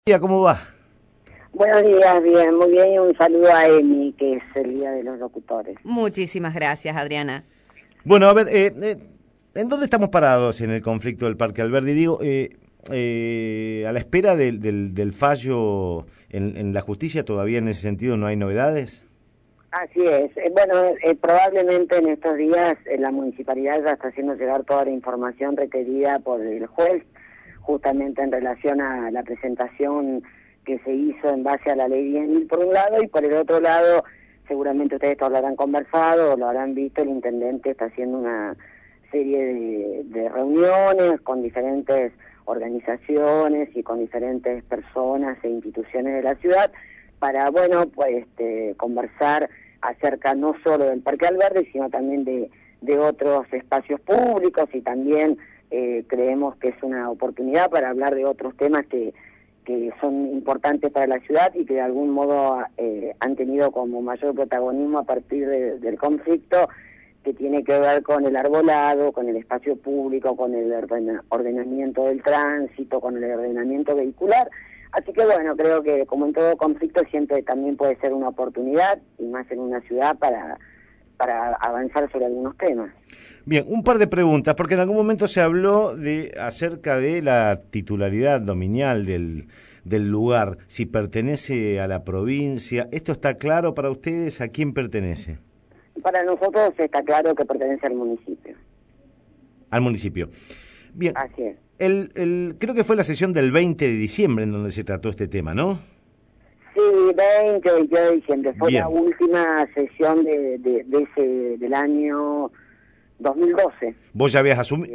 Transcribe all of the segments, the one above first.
¿Cómo va? Buenos días, bien, muy bien, y un saludo a Emi, que es el Día de los Locutores. Muchísimas gracias, Adriana. Bueno, a ver, ¿en dónde estamos parados en el conflicto del Parque Alberdi? Digo, a la espera del fallo en la justicia, ¿todavía en ese sentido no hay novedades? Así es. Probablemente en estos días la municipalidad ya está haciendo llegar toda la información requerida por el juez, justamente en relación a la presentación que se hizo en base a la ley 10.000 por un lado, y por el otro lado, seguramente ustedes todos lo habrán conversado o lo habrán visto, el intendente está haciendo una serie de reuniones con diferentes organizaciones y con diferentes personas e instituciones de la ciudad para, bueno, pues conversar acerca no solo del Parque Alberdi, sino también de otros espacios públicos, y también creemos que es una oportunidad para hablar de otros temas que son importantes para la ciudad y que de algún modo han tenido como mayor protagonismo a partir del conflicto, que tiene que ver con el arbolado, con el espacio público, con el ordenamiento del tránsito, con el ordenamiento vehicular. Así que bueno, creo que como en todo conflicto siempre también puede ser una oportunidad, y más en una ciudad, para avanzar sobre algunos temas. Bien, un par de preguntas, porque en algún momento se habló acerca de la titularidad dominial del lugar, si pertenece a la provincia. ¿Esto está claro para ustedes? ¿A quién pertenece? Para nosotros está claro que pertenece al municipio. Al municipio. Bien. Así es. Creo que fue la sesión del 20 de diciembre en donde se trató este tema, ¿no? Sí, 22 de diciembre. Fue Bien. La última sesión del año 2012. Vos ya habías asumido...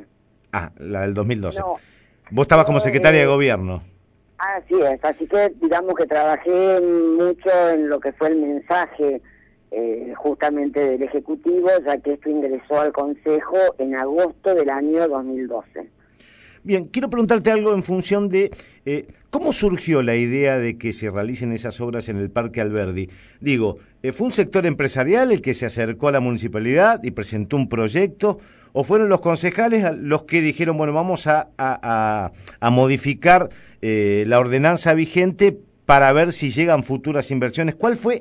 la del 2012. No, Vos estabas como secretaria de gobierno. Así es, así que digamos que trabajé mucho en lo que fue el mensaje justamente del Ejecutivo, ya que esto ingresó al Consejo en agosto del año 2012. Bien, quiero preguntarte algo en función de cómo surgió la idea de que se realicen esas obras en el Parque Alberdi. Digo, ¿fue un sector empresarial el que se acercó a la municipalidad y presentó un proyecto? ¿O fueron los concejales los que dijeron, bueno, vamos a modificar la ordenanza vigente para ver si llegan futuras inversiones? ¿Cuál fue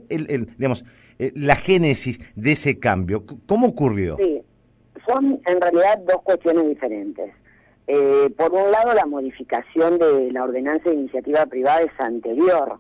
la génesis de ese cambio? ¿Cómo ocurrió? Sí, son en realidad dos cuestiones diferentes. Por un lado, la modificación de la ordenanza de iniciativa privada es anterior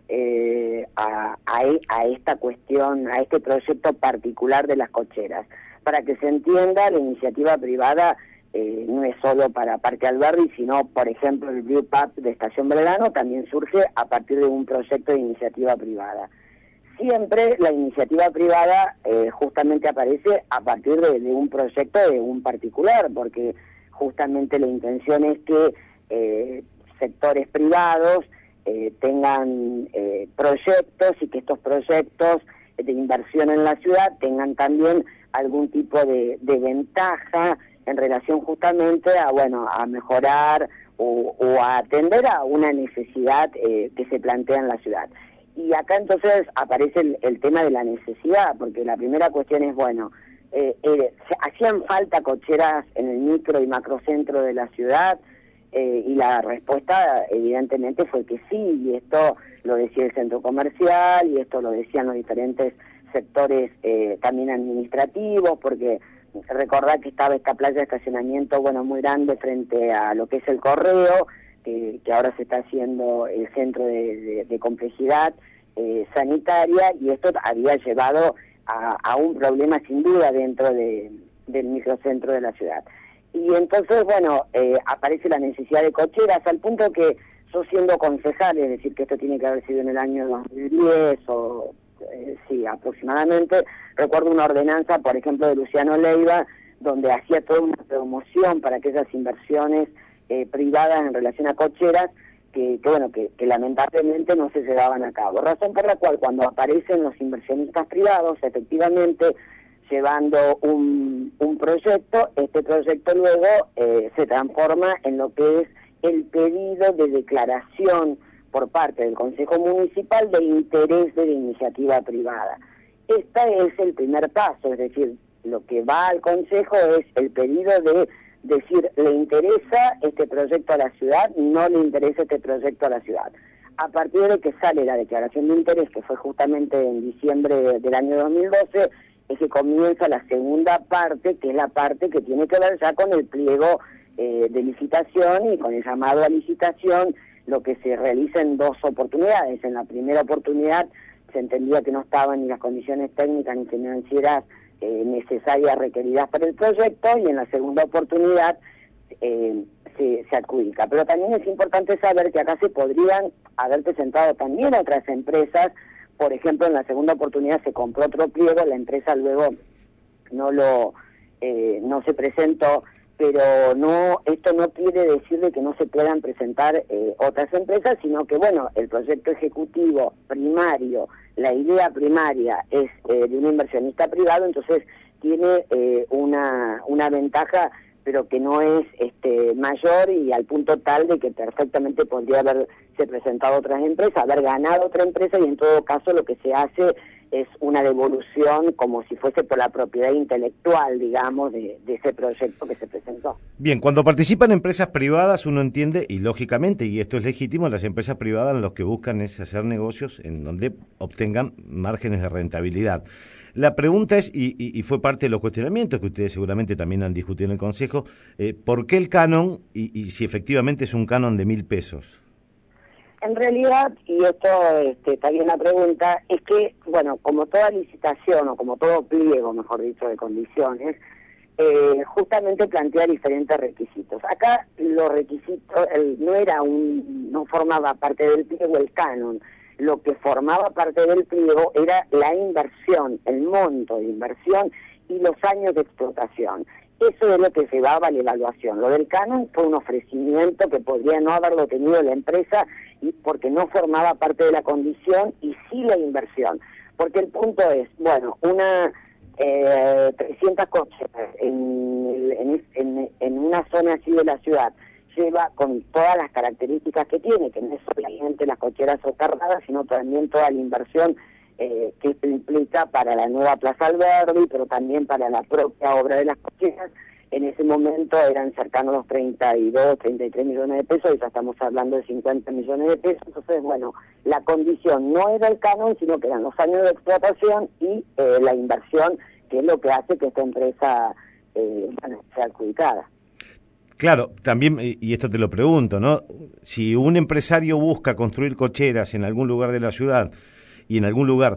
a esta cuestión, a este proyecto particular de las cocheras. Para que se entienda, la iniciativa privada no es solo para Parque Alberdi, sino, por ejemplo, el Blue Pub de Estación Belgrano también surge a partir de un proyecto de iniciativa privada. Siempre la iniciativa privada justamente aparece a partir de un proyecto de un particular, porque justamente la intención es que sectores privados tengan proyectos, y que estos proyectos de inversión en la ciudad tengan también algún tipo de ventaja en relación justamente a mejorar o a atender a una necesidad que se plantea en la ciudad. Y acá entonces aparece el tema de la necesidad, porque la primera cuestión es, ¿hacían falta cocheras en el micro y macrocentro de la ciudad? Y la respuesta evidentemente fue que sí, y esto lo decía el centro comercial, y esto lo decían los diferentes sectores también administrativos, porque recordad que estaba esta playa de estacionamiento muy grande frente a lo que es el Correo, que ahora se está haciendo el centro de complejidad sanitaria, y esto había llevado a un problema sin duda dentro del microcentro de la ciudad. Y entonces, aparece la necesidad de cocheras, al punto que yo, siendo concejal, es decir, que esto tiene que haber sido en el año 2010 o sí, aproximadamente, recuerdo una ordenanza, por ejemplo, de Luciano Leiva, donde hacía toda una promoción para aquellas inversiones privadas en relación a cocheras, que lamentablemente no se llevaban a cabo. Razón por la cual, cuando aparecen los inversionistas privados, efectivamente llevando un proyecto, este proyecto luego se transforma en lo que es el pedido de declaración por parte del Consejo Municipal de interés de la iniciativa privada. Este es el primer paso, es decir, lo que va al Consejo es el pedido de decir, ¿le interesa este proyecto a la ciudad? ¿No le interesa este proyecto a la ciudad? A partir de que sale la declaración de interés, que fue justamente en diciembre del año 2012, es que comienza la segunda parte, que es la parte que tiene que ver ya con el pliego de licitación y con el llamado a licitación, lo que se realiza en dos oportunidades. En la primera oportunidad se entendía que no estaban ni las condiciones técnicas ni financieras necesarias requeridas para el proyecto, y en la segunda oportunidad se adjudica. Pero también es importante saber que acá se podrían haber presentado también otras empresas. Por ejemplo, en la segunda oportunidad se compró otro pliego, la empresa luego no se presentó, pero esto no quiere decir de que no se puedan presentar otras empresas, sino que, bueno, el proyecto ejecutivo primario, la idea primaria es de un inversionista privado, entonces tiene una ventaja, pero que no es mayor, y al punto tal de que perfectamente podría haberse presentado otras empresas, haber ganado otra empresa, y en todo caso lo que se hace es una devolución como si fuese por la propiedad intelectual, digamos, de ese proyecto que se presentó. Bien, cuando participan empresas privadas uno entiende, y lógicamente, y esto es legítimo, las empresas privadas lo que buscan es hacer negocios en donde obtengan márgenes de rentabilidad. La pregunta es, y fue parte de los cuestionamientos que ustedes seguramente también han discutido en el Consejo, ¿por qué el canon y si efectivamente es un canon de 1.000 pesos? En realidad, y esto está bien la pregunta, es que, bueno, como toda licitación o como todo pliego, mejor dicho, de condiciones, justamente plantea diferentes requisitos. Acá los requisitos no formaba parte del pliego el canon. Lo que formaba parte del pliego era la inversión, el monto de inversión y los años de explotación. Eso es lo que llevaba a la evaluación. Lo del canon fue un ofrecimiento que podría no haberlo tenido la empresa, y porque no formaba parte de la condición, y sí la inversión. Porque el punto es, bueno, 300 coches en una zona así de la ciudad lleva con todas las características que tiene, que no es solamente las cocheras soterradas, sino también toda la inversión que esto implica para la nueva Plaza Alberdi, pero también para la propia obra de las cocheras. En ese momento eran cercanos a los 32, 33 millones de pesos, y ya estamos hablando de 50 millones de pesos. Entonces, bueno, la condición no era el canon, sino que eran los años de explotación y la inversión, que es lo que hace que esta empresa sea adjudicada. Claro, también, y esto te lo pregunto, ¿no? Si un empresario busca construir cocheras en algún lugar de la ciudad y en algún lugar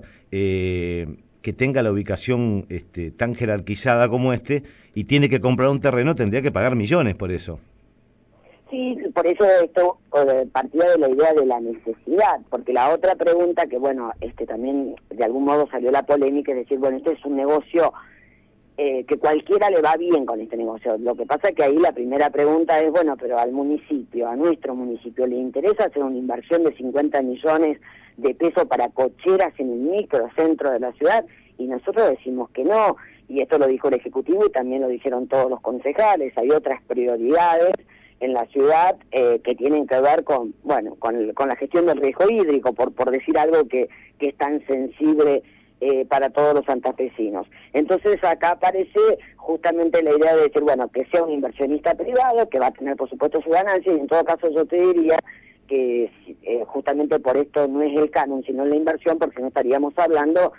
que tenga la ubicación tan jerarquizada como y tiene que comprar un terreno, tendría que pagar millones por eso. Sí, por eso esto partía de la idea de la necesidad, porque la otra pregunta que, bueno, también de algún modo salió la polémica, es decir, bueno, esto es un negocio que cualquiera le va bien con este negocio. Lo que pasa es que ahí la primera pregunta es, bueno, pero al municipio, a nuestro municipio, ¿le interesa hacer una inversión de 50 millones de pesos para cocheras en el microcentro de la ciudad? Y nosotros decimos que no, y esto lo dijo el Ejecutivo y también lo dijeron todos los concejales. Hay otras prioridades en la ciudad que tienen que ver con, bueno, con la gestión del riesgo hídrico, por decir algo que es tan sensible para todos los santafesinos. Entonces acá aparece justamente la idea de decir, bueno, que sea un inversionista privado, que va a tener por supuesto su ganancia, y en todo caso yo te diría que justamente por esto no es el canon, sino la inversión, porque no estaríamos hablando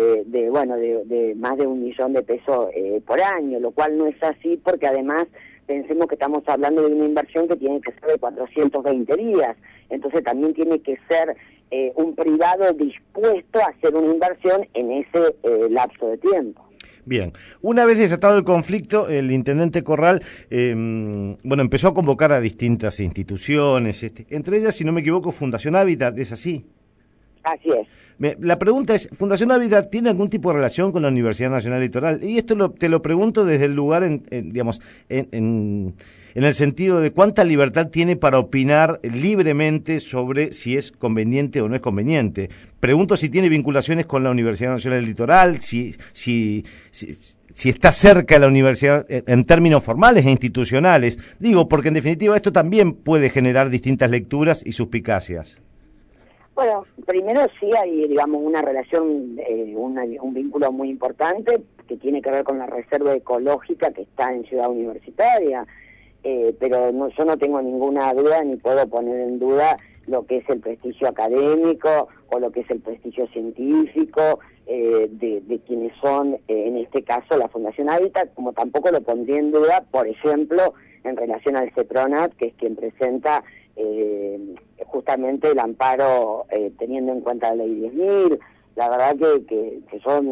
de más de 1 millón de pesos por año, lo cual no es así, porque además pensemos que estamos hablando de una inversión que tiene que ser de 420 días, entonces también tiene que ser un privado dispuesto a hacer una inversión en ese lapso de tiempo. Bien, una vez desatado el conflicto, el intendente Corral empezó a convocar a distintas instituciones, entre ellas, si no me equivoco, Fundación Hábitat, ¿es así? Así es. La pregunta es, ¿Fundación Hábitat tiene algún tipo de relación con la Universidad Nacional Litoral? Y esto te lo pregunto desde el lugar, en el sentido de cuánta libertad tiene para opinar libremente sobre si es conveniente o no es conveniente. Pregunto si tiene vinculaciones con la Universidad Nacional Litoral, si está cerca de la universidad en términos formales e institucionales. Digo, porque en definitiva esto también puede generar distintas lecturas y suspicacias. Bueno, primero sí hay, digamos, una relación, un vínculo muy importante, que tiene que ver con la reserva ecológica que está en Ciudad Universitaria. Pero no, yo no tengo ninguna duda ni puedo poner en duda lo que es el prestigio académico o lo que es el prestigio científico de quienes son, en este caso, la Fundación Hábitat, como tampoco lo pondría en duda, por ejemplo, en relación al CEPRONAT, que es quien presenta justamente el amparo teniendo en cuenta la ley 10.000. La verdad que yo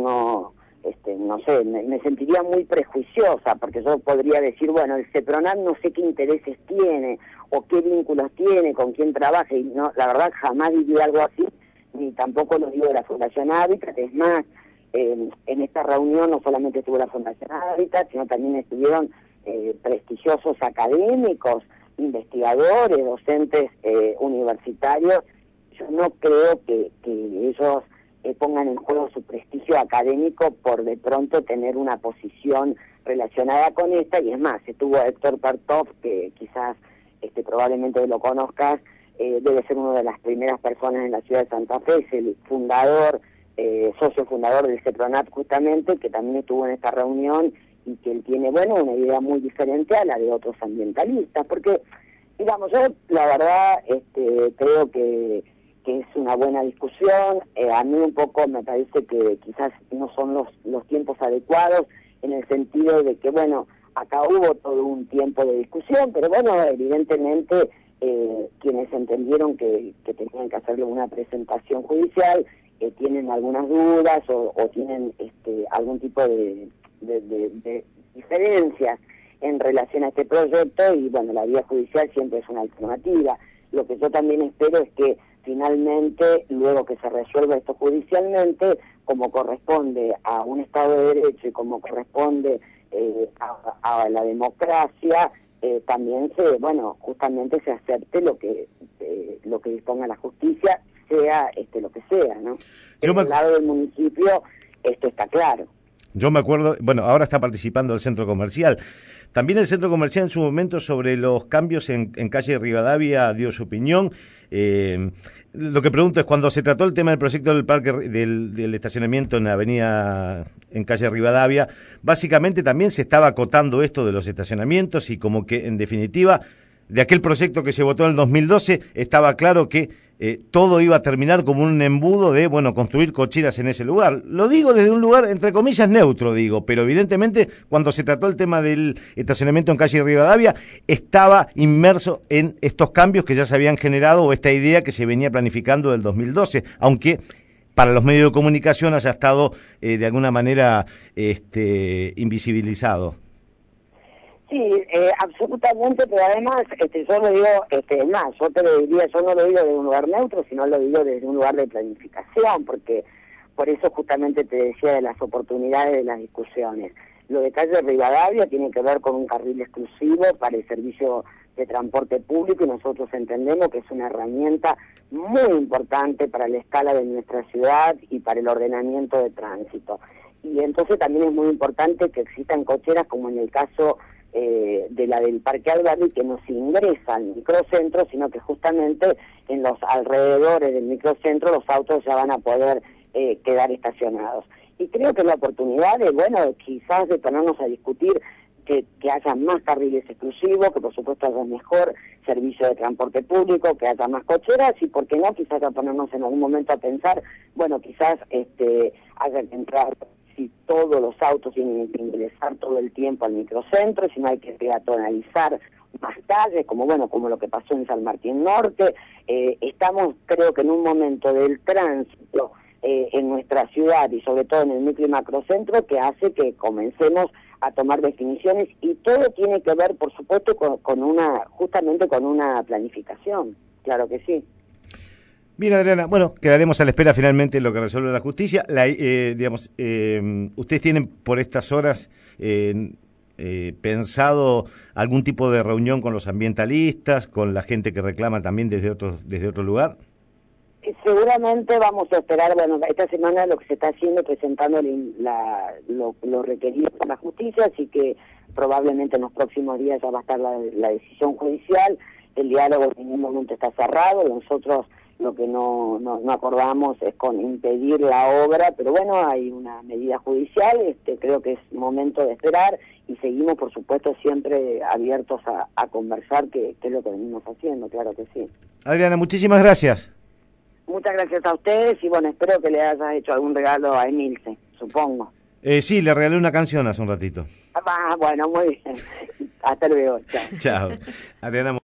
no sé, me sentiría muy prejuiciosa, porque yo podría decir, bueno, el CEPRONAT no sé qué intereses tiene, o qué vínculos tiene, con quién trabaja, y no, la verdad jamás diría algo así, ni tampoco lo digo de la Fundación Hábitat. Es más, en esta reunión no solamente estuvo la Fundación Hábitat, sino también estuvieron prestigiosos académicos, investigadores, docentes universitarios. Yo no creo que ellos pongan en juego su prestigio académico por de pronto tener una posición relacionada con esta, y es más, estuvo Héctor Pertov, que quizás probablemente lo conozcas, debe ser una de las primeras personas en la ciudad de Santa Fe, es el fundador, socio fundador del CEPRONAT justamente, que también estuvo en esta reunión, y que él tiene, bueno, una idea muy diferente a la de otros ambientalistas, porque, digamos, yo la verdad creo que es una buena discusión. A mí un poco me parece que quizás no son los tiempos adecuados, en el sentido de que, bueno, acá hubo todo un tiempo de discusión, pero bueno, evidentemente quienes entendieron que tenían que hacerle una presentación judicial tienen algunas dudas o tienen algún tipo de diferencias en relación a este proyecto, y bueno, la vía judicial siempre es una alternativa. Lo que yo también espero es que finalmente, luego que se resuelva esto judicialmente, como corresponde a un Estado de Derecho y como corresponde a la democracia, también justamente se acepte lo que disponga la justicia, sea lo que sea, ¿no? Por el lado del municipio esto está claro. Yo me acuerdo, bueno, ahora está participando el centro comercial. También el centro comercial en su momento sobre los cambios en calle Rivadavia dio su opinión. Lo que pregunto es, cuando se trató el tema del proyecto del parque del estacionamiento en la avenida, en calle Rivadavia, básicamente también se estaba acotando esto de los estacionamientos, y como que en definitiva de aquel proyecto que se votó en el 2012 estaba claro que todo iba a terminar como un embudo de, bueno, construir cocheras en ese lugar. Lo digo desde un lugar, entre comillas, neutro, digo, pero evidentemente cuando se trató el tema del estacionamiento en calle Rivadavia, estaba inmerso en estos cambios que ya se habían generado, o esta idea que se venía planificando del 2012, aunque para los medios de comunicación haya estado de alguna manera invisibilizado. Sí, absolutamente, pero además yo lo digo, más, yo te lo diría, yo no lo digo desde un lugar neutro, sino lo digo desde un lugar de planificación, porque por eso justamente te decía de las oportunidades de las discusiones. Lo de calle Rivadavia tiene que ver con un carril exclusivo para el servicio de transporte público, y nosotros entendemos que es una herramienta muy importante para la escala de nuestra ciudad y para el ordenamiento de tránsito. Y entonces también es muy importante que existan cocheras, como en el caso de la del Parque Alberdi, que no se ingresa al microcentro, sino que justamente en los alrededores del microcentro los autos ya van a poder quedar estacionados. Y creo que la oportunidad de, bueno, quizás de ponernos a discutir que haya más carriles exclusivos, que por supuesto haya mejor servicio de transporte público, que haya más cocheras, y por qué no, quizás a ponernos en algún momento a pensar, bueno, quizás haya que entrar, si todos los autos tienen que ingresar todo el tiempo al microcentro, si no hay que peatonalizar más calles, como lo que pasó en San Martín Norte. Estamos, creo que en un momento del tránsito en nuestra ciudad, y sobre todo en el micro y macrocentro, que hace que comencemos a tomar definiciones, y todo tiene que ver, por supuesto, justamente con una planificación, claro que sí. Bien, Adriana, bueno, quedaremos a la espera finalmente de lo que resuelve la justicia. ¿Ustedes tienen por estas horas pensado algún tipo de reunión con los ambientalistas, con la gente que reclama también desde otro lugar? Seguramente vamos a esperar, esta semana lo que se está haciendo es presentando lo requerido por la justicia, así que probablemente en los próximos días ya va a estar la decisión judicial. El diálogo en ningún momento está cerrado, nosotros Lo que no acordamos es con impedir la obra, pero bueno, hay una medida judicial, creo que es momento de esperar y seguimos, por supuesto, siempre abiertos a conversar, que es lo que venimos haciendo, claro que sí. Adriana, muchísimas gracias. Muchas gracias a ustedes y bueno, espero que le hayas hecho algún regalo a Emilce, supongo. Sí, le regalé una canción hace un ratito. Bueno, muy bien. Hasta luego. Chao. Chao. Adriana